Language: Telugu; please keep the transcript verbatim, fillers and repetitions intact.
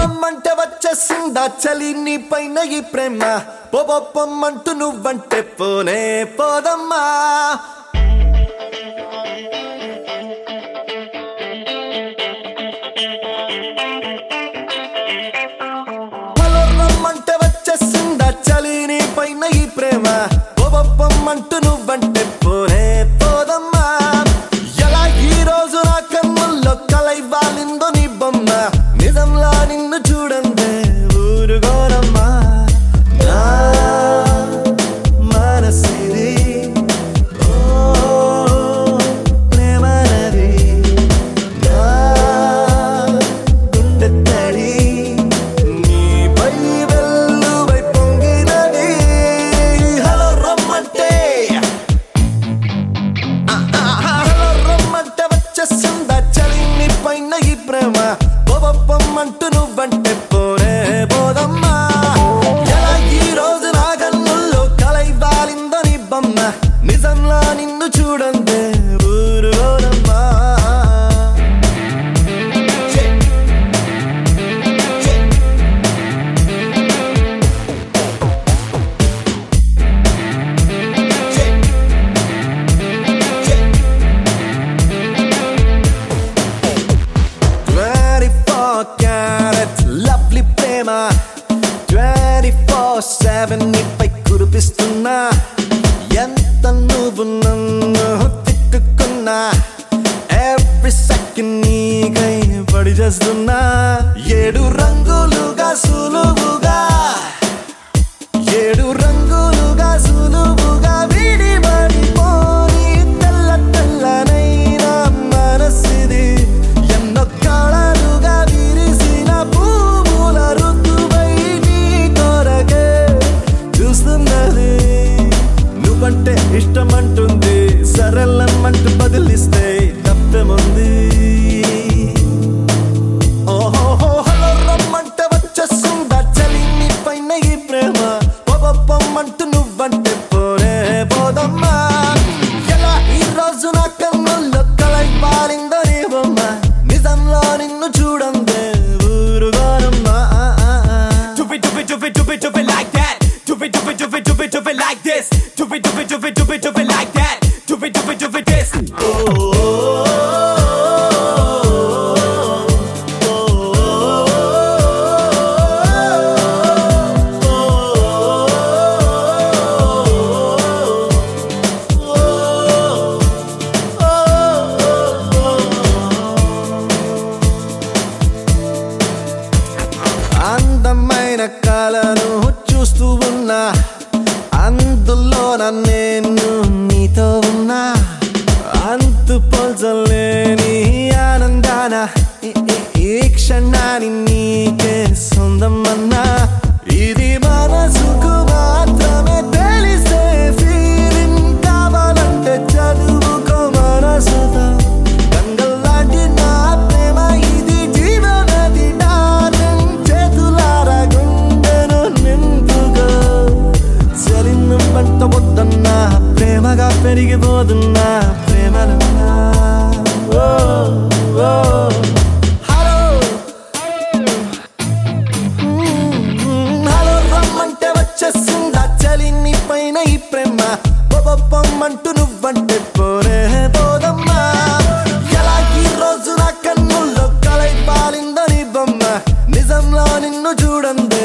రమ్మంటే వచ్చేసిందా చలి నీ పైన ఈ ప్రేమ పొప్పమ్మంటూ నువ్వంటే పోనే పోదమ్మా హలో రమ్మంటే వచ్చేసిందా చలి నీ పైన ఈ ప్రేమ పొప్పమ్మంటూ నువ్వంటే పోనే పోదమ్మా ఎలా ఈ రోజు నా కన్నుల్లో కలై వాలిందో నీ బొమ్మ నిజంలా నిన్ను చూడందే ఊరుగోనమ్మా నా మనసిది ఓ ప్రేమనది నా గుండె తడి నీపై వెల్లువై పొంగినది హలో రమ్మంటే హలో రమ్మంటే వచ్చేసిందా చలి నీ పైన ఈ ప్రేమ పొప్పమ్మంటూ నువ్వంటే పోనే పోదమ్మా ఎలా ఈ రోజు నా కన్నుల్లో కలై వాలిందో నీ బొమ్మ నిజంలా నిన్ను చూడందే ఊరుగోనమ్మా లవ్లీ ప్రేమ ట్వంటీ ఫోర్ సెవెన్ నీపై కురిపిస్తున్నా ఎంత నువ్వు నన్ను తిట్టుకున్నా ఎవ్రీ సెకండ్ నీకై పడి చేస్తున్నా ఏడు రంగులుగా సులువుగా ఏడు రంగులుగా సులువుగా విడిపడిపోని తెల్ల తెల్లనైన మనసిది ఎన్నో కళలుగా విరిసిన పువ్వుల ఋతువై నీ కొరకే చూస్తున్నది నువ్వంటే ఇష్టమంటుంది సరళమంటూ బదిలిస్తే తప్పేముంది ఓహో హలో రమ్మంటే వచ్చేసిందా చలి నీ పైన ఈ ప్రేమ పొప్పమ్మంటూ నువ్వంటే పోనే పోదమ్మా ఎలా ఈ రోజు నా కన్నుల్లో కలై పాలిందో నీ బొమ్మ నిజంలో నిన్ను చూడందే ఊరుగోనమ్మా Do it, do it, do it, do it, do it like that. Do it, do it, do it, do it, do it like this. Do it, do it, do it, do it, do it like that. Do it, do it, do it, this. అందమైన కళను చూస్తూ ఉన్నా అందులో నేను నీతో ఉన్నా అంతు పోల్చలేని ఆనందాన ఈ- ఈ- ఈ క్షణాన్ని నీకే సొంతమన్నా ఇది మనసుకు మాత్రమే తెలిసే ఫీలింగ్ కావాలంటే చదువుకో మనసుతో గంగల్లాంటి నా ప్రేమ ఇది జీవనది డార్లింగ్ చేతులారా గుండెను నింపుకో చలిను పంట వద్దన్నా ప్రేమగా పెరిగిపోతున్నా ప్రేమలన్నా ఓ ఓ హలో హలో రమ్మంటే వచ్చేసిందా చలి నీ పైన ఈ ప్రేమ పొప్పమ్మంటూ నువ్వంటే పోనే పోదమ్మా ఎలా ఈ రోజు నా కన్నుల్లో కలై పాలిందో నీ బొమ్మ నిజంలో నిన్ను చూడందే